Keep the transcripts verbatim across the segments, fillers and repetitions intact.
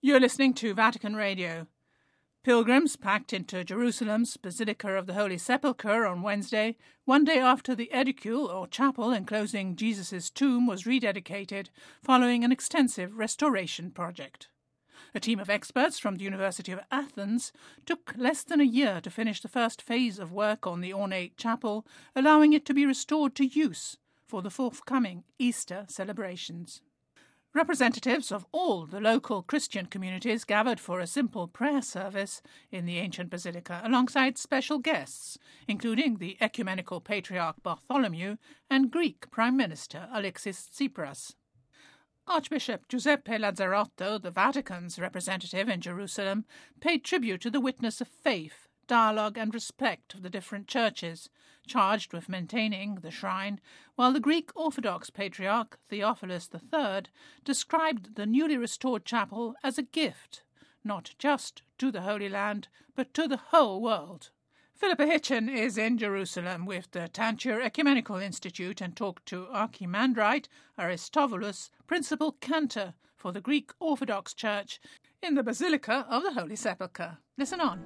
You're listening to Vatican Radio. Pilgrims packed into Jerusalem's Basilica of the Holy Sepulchre on Wednesday, one day after the edicule or chapel enclosing Jesus' tomb was rededicated following an extensive restoration project. A team of experts from the University of Athens took less than a year to finish the first phase of work on the ornate chapel, allowing it to be restored to use for the forthcoming Easter celebrations. Representatives of all the local Christian communities gathered for a simple prayer service in the ancient basilica alongside special guests, including the Ecumenical Patriarch Bartholomew and Greek Prime Minister Alexis Tsipras. Archbishop Giuseppe Lazzarotto, the Vatican's representative in Jerusalem, paid tribute to the witness of faith, dialogue and respect of the different churches, charged with maintaining the shrine, while the Greek Orthodox Patriarch Theophilus the Third described the newly restored chapel as a gift, not just to the Holy Land, but to the whole world. Philippa Hitchen is in Jerusalem with the Tanture Ecumenical Institute and talked to Archimandrite Aristobulus, principal cantor for the Greek Orthodox Church in the Basilica of the Holy Sepulchre. Listen on.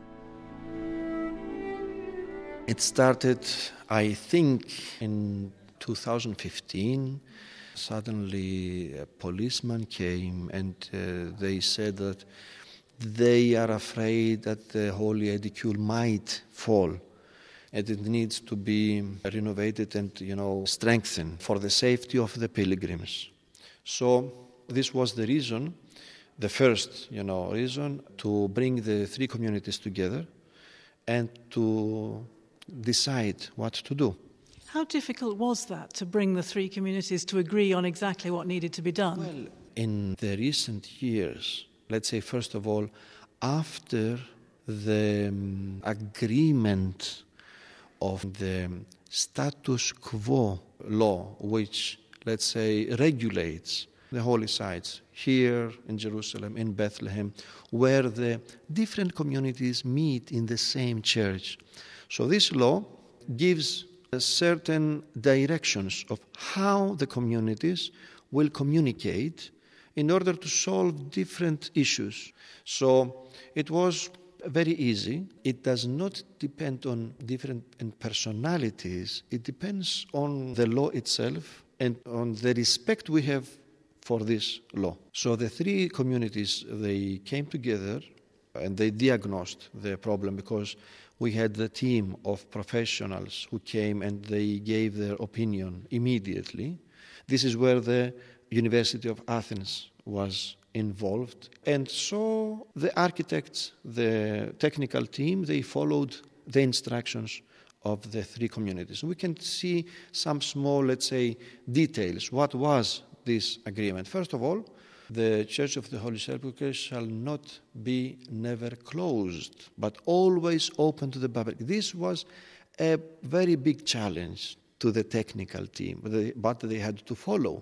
It started, I think, in two thousand fifteen. Suddenly a policeman came and uh, they said that they are afraid that the Holy Edicule might fall and it needs to be renovated and, you know, strengthened for the safety of the pilgrims. So this was the reason, the first, you know, reason to bring the three communities together and to decide what to do. How difficult was that, to bring the three communities to agree on exactly what needed to be done? Well, in the recent years, let's say first of all, after the um, agreement of the status quo law, which, let's say, regulates the holy sites here in Jerusalem, in Bethlehem, where the different communities meet in the same church. So this law gives certain directions of how the communities will communicate in order to solve different issues. So it was very easy. It does not depend on different personalities. It depends on the law itself and on the respect we have for this law. So the three communities, they came together and they diagnosed the problem because we had the team of professionals who came and they gave their opinion immediately. This is where the University of Athens was involved. And so the architects, the technical team, they followed the instructions of the three communities. We can see some small, let's say, details. What was this agreement? First of all, the Church of the Holy Sepulchre shall not be never closed, but always open to the public. This was a very big challenge to the technical team, but they had to follow.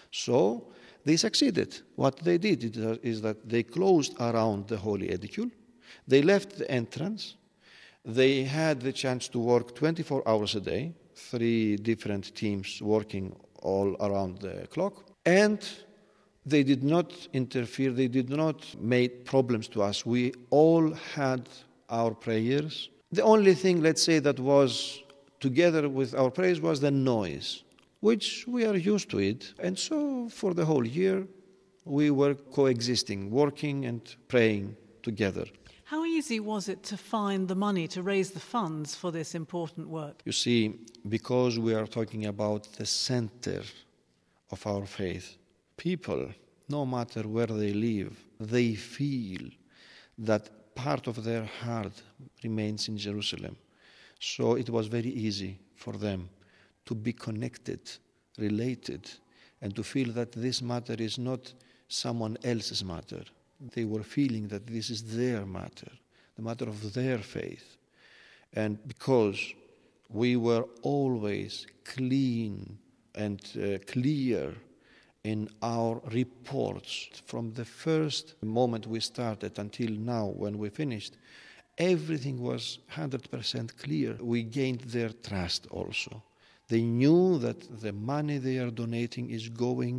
So they succeeded. What they did is that they closed around the Holy Edicule. They left the entrance. They had the chance to work twenty-four hours a day, three different teams working all around the clock. And they did not interfere, they did not make problems to us. We all had our prayers. The only thing, let's say, that was together with our prayers was the noise, which we are used to it. And so for the whole year, we were coexisting, working and praying together. How easy was it to find the money to raise the funds for this important work? You see, because we are talking about the center of our faith, people, no matter where they live, they feel that part of their heart remains in Jerusalem. So it was very easy for them to be connected, related, and to feel that this matter is not someone else's matter. They were feeling that this is their matter, the matter of their faith. And because we were always clean and uh, clear in our reports from the first moment we started until now when we finished, everything was one hundred percent clear. We gained their trust also. They knew that the money they are donating is going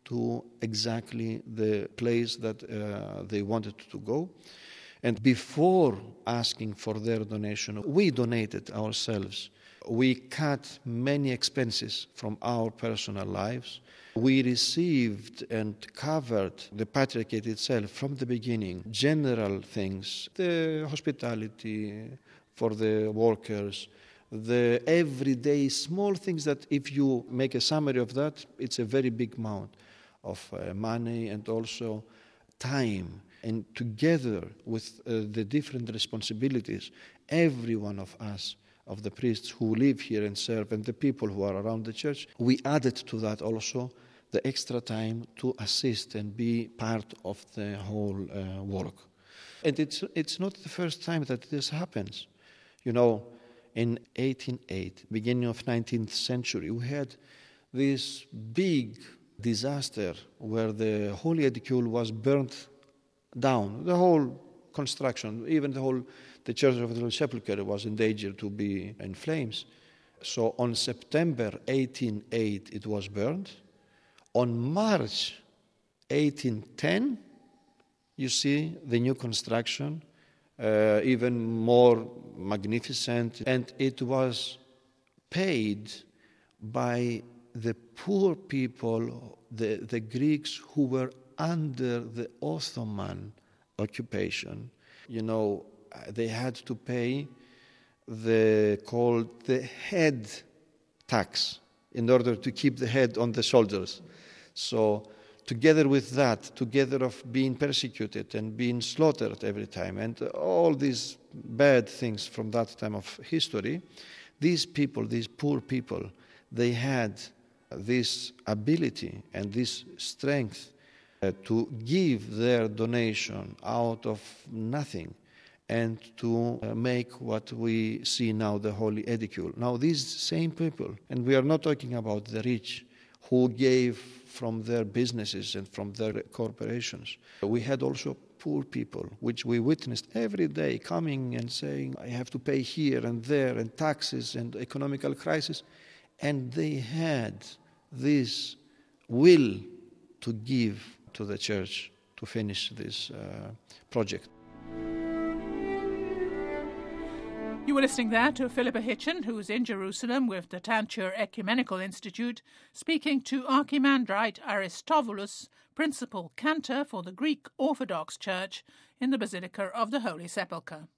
to exactly the place that uh, they wanted to go. And before asking for their donation, we donated ourselves. We cut many expenses from our personal lives. We received and covered the Patriarchate itself from the beginning, general things, the hospitality for the workers, the everyday small things that if you make a summary of that, it's a very big amount of uh, money and also time. And together with uh, the different responsibilities, every one of us, of the priests who live here and serve, and the people who are around the church, we added to that also the extra time to assist and be part of the whole uh, work. And it's, it's not the first time that this happens. You know, in eighteen oh eight, beginning of nineteenth century, we had this big disaster where the Holy Edicule was burnt down. The whole construction, even the whole, the Church of the Holy Sepulchre was in danger to be in flames. So on September eighteen oh eight, it was burned. On March eighteen ten, you see the new construction, uh, even more magnificent, and it was paid by the poor people, the, the Greeks who were under the Ottoman occupation. You know, they had to pay the called the head tax in order to keep the head on the shoulders. So together with that, together of being persecuted and being slaughtered every time, and all these bad things from that time of history, these people, these poor people, they had this ability and this strength uh, to give their donation out of nothing and to uh, make what we see now, the Holy Edicule. Now these same people, and we are not talking about the rich who gave from their businesses and from their corporations. We had also poor people, which we witnessed every day, coming and saying, I have to pay here and there, and taxes and economical crisis. And they had this will to give to the church to finish this uh, project. You were listening there to Philippa Hitchen, who's in Jerusalem with the Tantur Ecumenical Institute, speaking to Archimandrite Aristobulus, principal cantor for the Greek Orthodox Church in the Basilica of the Holy Sepulchre.